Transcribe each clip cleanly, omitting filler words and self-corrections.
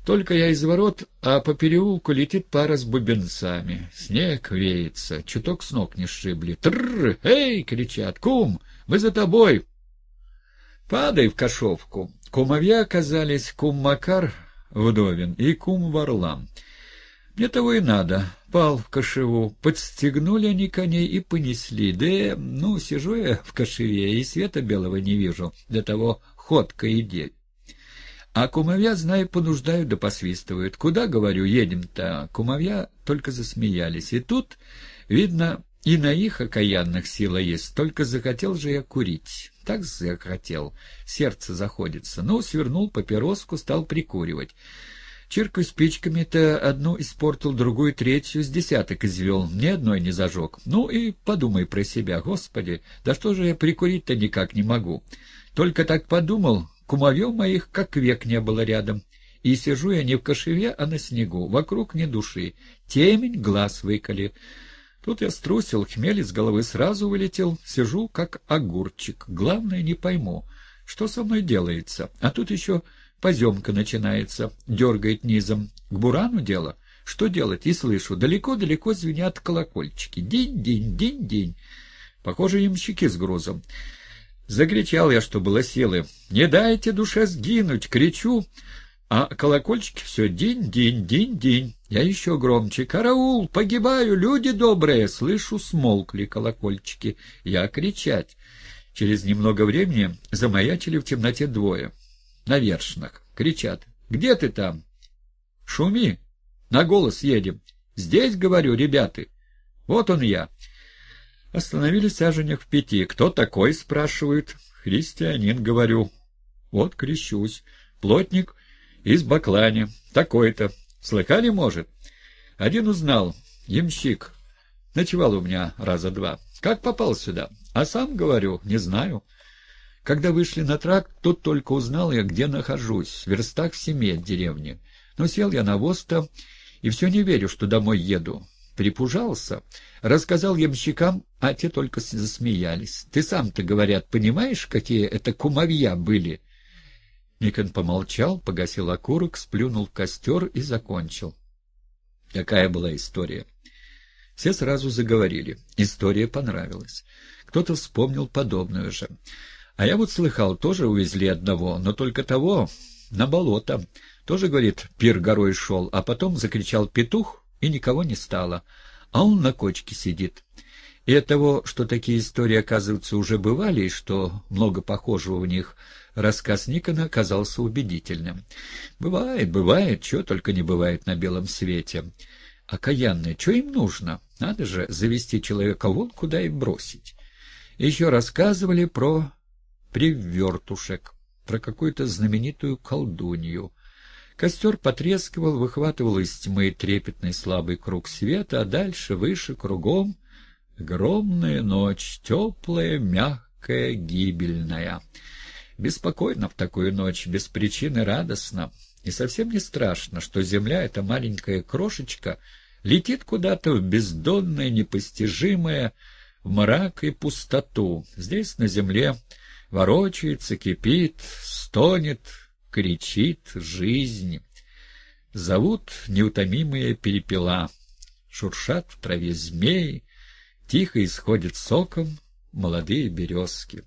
Только я из ворот, а по переулку летит пара с бубенцами. Снег веется, чуток с ног не сшибли. «Трррр! Эй!» — кричат. «Кум, мы за тобой!» Падай в кошовку. Кумовья оказались кум Макар Вдовин и кум Варлам. Мне того и надо. Пал в кошеву. Подстегнули они коней и понесли. Да, сижу я в кошеве и света белого не вижу. Для того ходка и дель. А кумовья, знаю, понуждают да посвистывают. Куда, говорю, едем-то? Кумовья только засмеялись. И тут, видно, и на их окаянных сила есть. Только захотел же я курить. Так захотел. Сердце заходится. Свернул папироску, стал прикуривать. Чиркаю спичками-то, одну испортил, другую, третью, с десяток извел, ни одной не зажег. И подумай про себя, Господи, да что же я прикурить-то никак не могу. Только так подумал, кумовьев моих как век не было рядом. И сижу я не в кошеве, а на снегу, вокруг ни души. Темень, глаз выколи. Тут я струсил, хмель из головы сразу вылетел, сижу как огурчик. Главное, не пойму, что со мной делается. А тут еще поземка начинается, дергает низом. К бурану дело? Что делать? И слышу, далеко-далеко звенят колокольчики. Динь-динь, динь-динь. Похоже, ямщики с грузом. Закричал я, что было силы. «Не дайте душе сгинуть!» Кричу, а колокольчики все динь-динь, динь-динь. Я еще громче. «Караул! Погибаю! Люди добрые!» Слышу, смолкли колокольчики. Я кричать. Через немного времени замаячили в темноте двое. На вершинах. Кричат. «Где ты там?» «Шуми! На голос едем!» «Здесь, говорю, ребята!» «Вот он я!» Остановились саженях в 5. «Кто такой?» — спрашивают. «Христианин», — говорю. «Вот крещусь. Плотник из Баклани. Такой-то. Слыхали, может?» Один узнал. Ямщик. Ночевал у меня раза 2. «Как попал сюда?» «А сам, говорю, не знаю». Когда вышли на тракт, тут только узнал я, где нахожусь. В верстах в 7 от деревни. Сел я на воз-то и все не верю, что домой еду. Припужался. Рассказал ямщикам, а те только засмеялись. «Ты сам-то, говорят, понимаешь, какие это кумовья были?» Никон помолчал, погасил окурок, сплюнул в костер и закончил. Какая была история? Все сразу заговорили. История понравилась. Кто-то вспомнил подобную же. А я вот слыхал, тоже увезли одного, но только того на болото. Тоже, говорит, пир горой шел, а потом закричал петух, и никого не стало. А он на кочке сидит. И от того, что такие истории, оказывается, уже бывали, и что много похожего в них, рассказ Никона оказался убедительным. Бывает, чего только не бывает на белом свете. Окаянные, что им нужно? Надо же завести человека вон куда и бросить. Еще рассказывали про привертушек, про какую-то знаменитую колдунью. Костер потрескивал, выхватывал из тьмы трепетный слабый круг света, а дальше, выше, кругом — огромная ночь, теплая, мягкая, гибельная. Беспокойно в такую ночь, без причины радостно. И совсем не страшно, что земля, эта маленькая крошечка, летит куда-то в бездонное, непостижимое, в мрак и пустоту. Здесь, на земле, ворочается, кипит, стонет, кричит жизнь. Зовут неутомимые перепела, шуршат в траве змеи, тихо исходят соком молодые березки.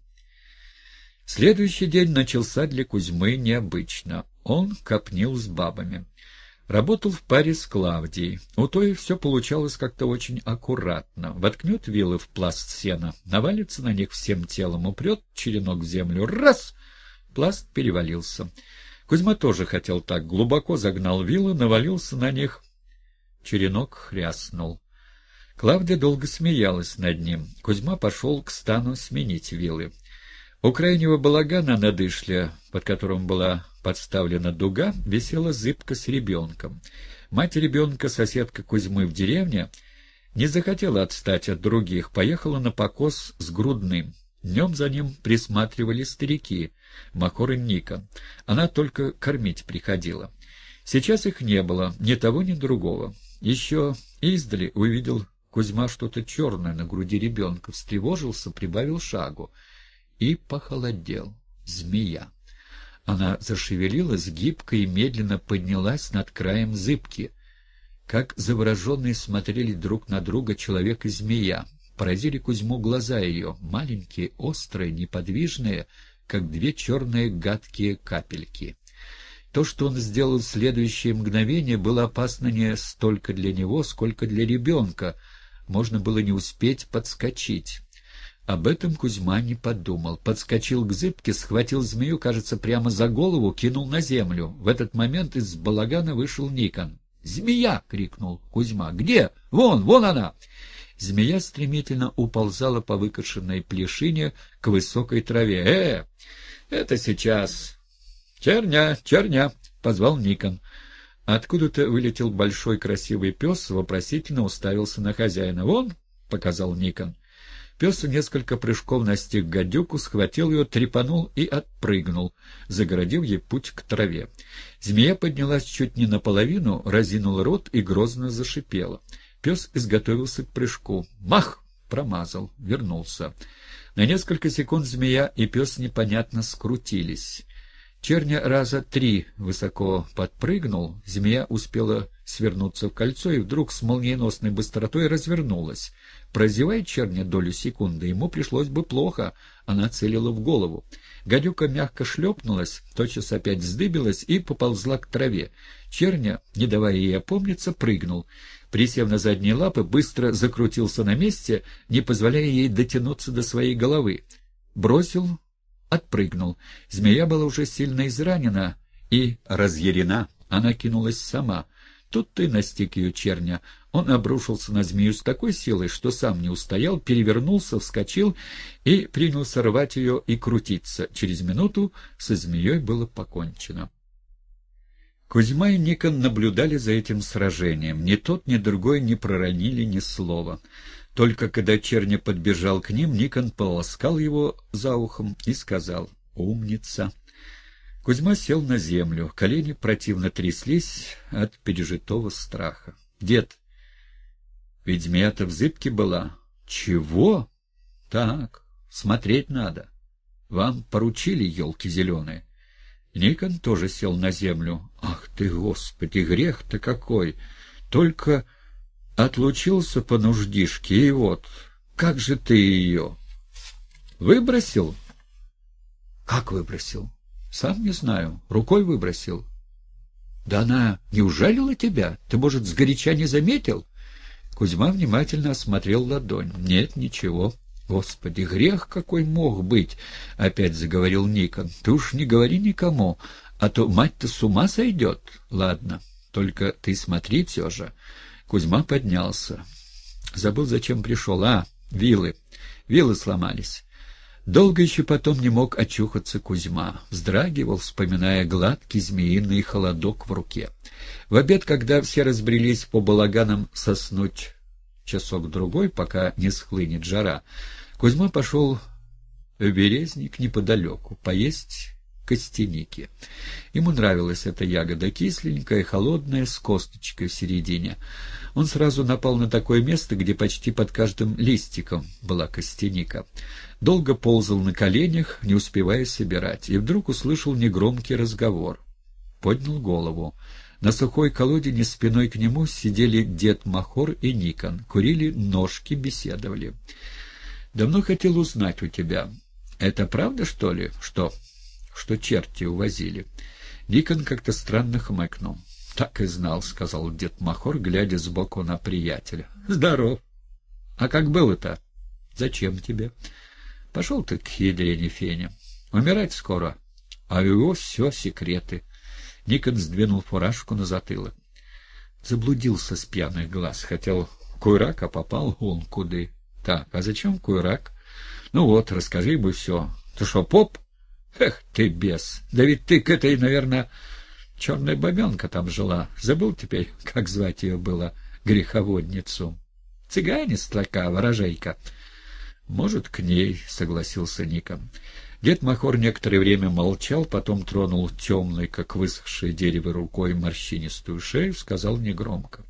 Следующий день начался для Кузьмы необычно. Он копнил с бабами. Работал в паре с Клавдией. У той все получалось как-то очень аккуратно. Воткнет вилы в пласт сена, навалится на них всем телом, упрет черенок в землю. Раз! Пласт перевалился. Кузьма тоже хотел так. Глубоко загнал вилы, навалился на них. Черенок хряснул. Клавдия долго смеялась над ним. Кузьма пошел к стану сменить вилы. У крайнего балагана на дышле, под которым была подставлена дуга, висела зыбка с ребенком. Мать ребенка, соседка Кузьмы в деревне, не захотела отстать от других, поехала на покос с грудным. Днем за ним присматривали старики, Махор и Никон. Она только кормить приходила. Сейчас их не было, ни того, ни другого. Еще издали увидел Кузьма что-то черное на груди ребенка, встревожился, прибавил шагу и похолодел. Змея. Она зашевелилась, гибко и медленно поднялась над краем зыбки. Как завороженные смотрели друг на друга человек и змея. Поразили Кузьму глаза ее, маленькие, острые, неподвижные, как две черные гадкие капельки. То, что он сделал в следующее мгновение, было опасно не столько для него, сколько для ребенка. Можно было не успеть подскочить. Об этом Кузьма не подумал. Подскочил к зыбке, схватил змею, кажется, прямо за голову, кинул на землю. В этот момент из балагана вышел Никон. «Змея!» — крикнул Кузьма. «Где? Вон она!» Змея стремительно уползала по выкошенной плешине к высокой траве. Это сейчас!» «Черня! — позвал Никон. Откуда-то вылетел большой красивый пес, вопросительно уставился на хозяина. «Вон!» — показал Никон. Пес несколько прыжков настиг гадюку, схватил ее, трепанул и отпрыгнул, загородив ей путь к траве. Змея поднялась чуть не наполовину, разинула рот и грозно зашипела. Пес изготовился к прыжку. Мах! Промазал, вернулся. На несколько секунд змея и пес непонятно скрутились. Черня раза 3 высоко подпрыгнул, змея успела свернуться в кольцо и вдруг с молниеносной быстротой развернулась. Прозевай черня долю секунды, ему пришлось бы плохо, она целила в голову. Гадюка мягко шлепнулась, тотчас опять вздыбилась и поползла к траве. Черня, не давая ей опомниться, прыгнул. Присев на задние лапы, быстро закрутился на месте, не позволяя ей дотянуться до своей головы. Бросил, отпрыгнул. Змея была уже сильно изранена и разъярена. Она кинулась сама. Тут-то и настиг ее черня. Он обрушился на змею с такой силой, что сам не устоял, перевернулся, вскочил и принялся рвать ее и крутиться. Через минуту со змеей было покончено. Кузьма и Никон наблюдали за этим сражением. Ни тот, ни другой не проронили ни слова. Только когда черня подбежал к ним, Никон полоскал его за ухом и сказал: «Умница». Кузьма сел на землю, колени противно тряслись от пережитого страха. «Дед, ведь змея-то в зыбке была». «Чего?» «Так, смотреть надо. Вам поручили, елки зеленые». Никон тоже сел на землю. «Ах ты, Господи, грех-то какой! Только отлучился по нуждишке, и вот, как же ты ее?» «Выбросил?» «Как выбросил?» «Сам не знаю. Рукой выбросил». «Да она не ужалила тебя? Ты, может, сгоряча не заметил?» Кузьма внимательно осмотрел ладонь. «Нет, ничего». «Господи, грех какой мог быть!» — опять заговорил Никон. «Ты уж не говори никому, а то мать-то с ума сойдет». «Ладно, только ты смотри все же». Кузьма поднялся. Забыл, зачем пришел. Вилы. Вилы сломались. Долго еще потом не мог очухаться Кузьма. Вздрагивал, вспоминая гладкий змеиный холодок в руке. В обед, когда все разбрелись по балаганам соснуть часок-другой, пока не схлынет жара, Кузьма пошел в березник неподалеку поесть костяники. Ему нравилась эта ягода, кисленькая, холодная, с косточкой в середине. Он сразу напал на такое место, где почти под каждым листиком была костяника. Долго ползал на коленях, не успевая собирать, и вдруг услышал негромкий разговор. Поднял голову. На сухой колодине спиной к нему сидели дед Махор и Никон, курили ножки, беседовали. «Давно хотел узнать у тебя. Это правда, что ли, что черти увозили?» Никон как-то странно хмыкнул. «Так и знал», — сказал дед Махор, глядя сбоку на приятеля. «Здоров. А как было-то?» «Зачем тебе?» «Пошел ты к ядрене фене. Умирать скоро, а у его все секреты». Никон сдвинул фуражку на затылок. Заблудился с пьяных глаз. Хотел куйрак, а попал вон куды. Так, а зачем куйрак? Ну вот, расскажи ему все. Ты что, поп? Эх ты, бес. Да ведь ты к этой, наверное, черная бабенка там жила. Забыл теперь, как звать ее было, греховодницу. Цыганец такая, ворожейка. Может, к ней, согласился Никон. Дед Махор некоторое время молчал, потом тронул темной, как высохшее дерево, рукой морщинистую шею, сказал негромко: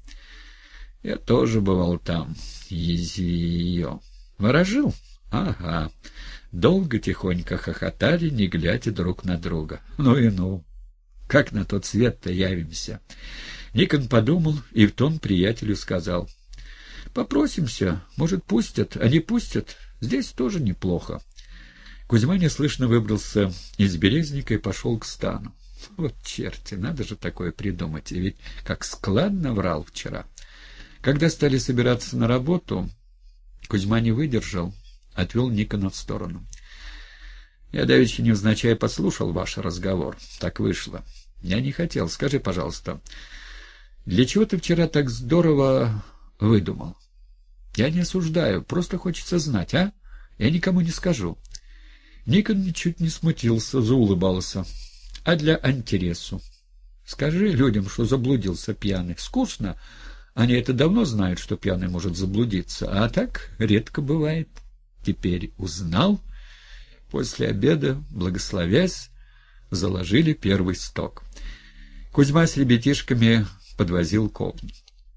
«Я тоже бывал там, ези ее». «Ворожил? Ага. Долго тихонько хохотали, не глядя друг на друга. Ну и ну! Как на тот свет-то явимся? Никон подумал и в тон приятелю сказал: «Попросимся, может, пустят, а не пустят, здесь тоже неплохо». Кузьма неслышно выбрался из березника и пошел к стану. Вот черти, надо же такое придумать, и ведь как складно врал вчера. Когда стали собираться на работу, Кузьма не выдержал, отвел Никона в сторону. «Я давеча невзначай послушал ваш разговор. Так вышло. Я не хотел. Скажи, пожалуйста, для чего ты вчера так здорово выдумал? Я не осуждаю, просто хочется знать, а? Я никому не скажу». Никон ничуть не смутился, заулыбался. «А для интересу? Скажи людям, что заблудился пьяный. Скучно. Они это давно знают, что пьяный может заблудиться, а так редко бывает. Теперь узнал». После обеда, благословясь, заложили первый сток. Кузьма с ребятишками подвозил копни.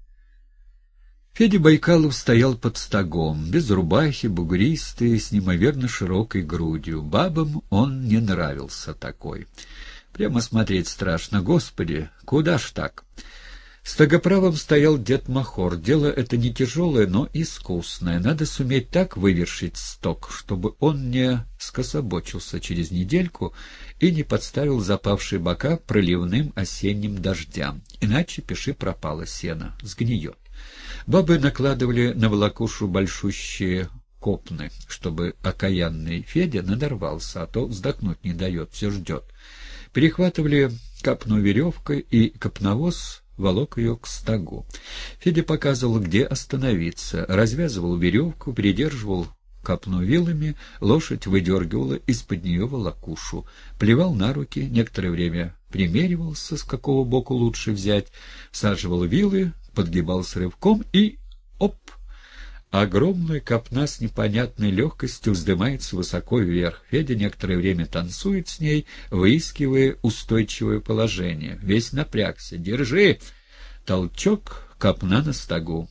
Федя Байкалов стоял под стогом, без рубахи, бугристый, с неимоверно широкой грудью. Бабам он не нравился такой. Прямо смотреть страшно. Господи, куда ж так? Стогоправом стоял дед Махор. Дело это не тяжелое, но искусное. Надо суметь так вывершить сток, чтобы он не скособочился через недельку и не подставил запавшие бока проливным осенним дождям. Иначе пиши пропало сено, сгниет. Бабы накладывали на волокушу большущие копны, чтобы окаянный Федя надорвался, а то вздохнуть не дает, все ждет. Перехватывали копну веревкой, и копновоз волок ее к стогу. Федя показывал, где остановиться, развязывал веревку, придерживал копну вилами, лошадь выдергивала из-под нее волокушу, плевал на руки, некоторое время примеривался, с какого боку лучше взять, всаживал вилы, подгибался рывком и — оп! Огромная копна с непонятной легкостью вздымается высоко вверх. Федя некоторое время танцует с ней, выискивая устойчивое положение. Весь напрягся. «Держи!» Толчок, копна на стогу.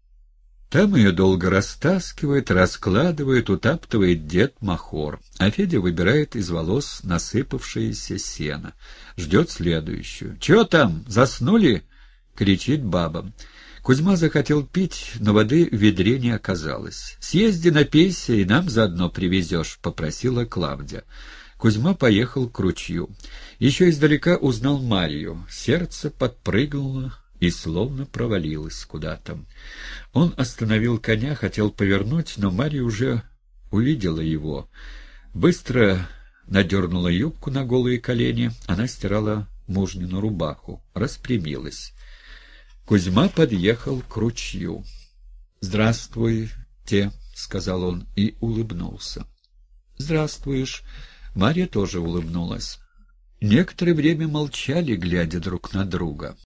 Там ее долго растаскивает, раскладывает, утаптывает дед Махор, а Федя выбирает из волос насыпавшееся сено. Ждет следующую. «Чего там, заснули?» — кричит баба. Кузьма захотел пить, но воды в ведре не оказалось. «Съезди, напейся, и нам заодно привезешь», — попросила Клавдия. Кузьма поехал к ручью. Еще издалека узнал Марью. Сердце подпрыгнуло и словно провалилось куда-то. Он остановил коня, хотел повернуть, но Марья уже увидела его. Быстро надернула юбку на голые колени. Она стирала мужнину рубаху, распрямилась. Кузьма подъехал к ручью. «Здравствуйте», — сказал он и улыбнулся. «Здравствуешь». Марья тоже улыбнулась. Некоторое время молчали, глядя друг на друга.